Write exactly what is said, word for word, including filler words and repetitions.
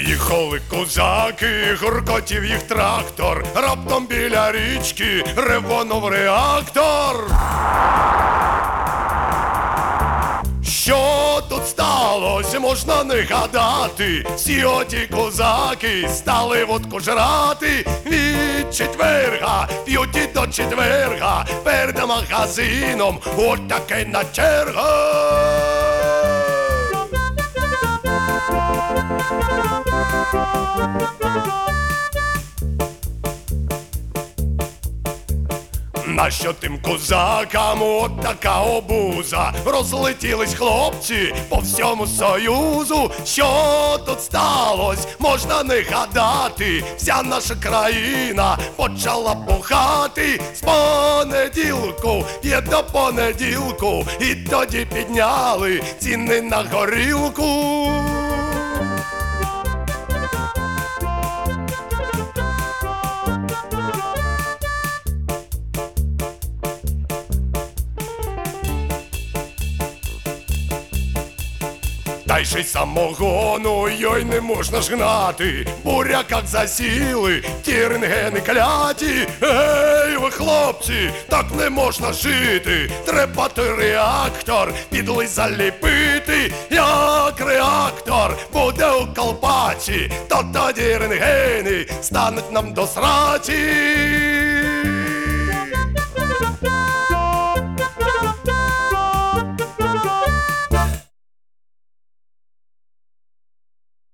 Їхали козаки, гуркотів їх трактор, раптом біля річки ревонув реактор. Що тут сталося, можна не гадати. Всі оті козаки стали водку жрати. Від четверга п'ють і до четверга, перед магазином от таке на черга. Нащо тим козакам от така обуза? Розлетілись хлопці по всьому Союзу. Що тут сталося, можна не гадати. Вся наша країна почала бухати. З понеділку є до понеділку, і тоді підняли ціни на горілку. Та й ще й самогону, йой, не можна ж гнати. Буряках засіли ті рентгени кляті. Ей, ви хлопці, так не можна жити. Треба той реактор підли заліпити. Як реактор буде у колпаці, то тоді рентгени стануть нам до сраці.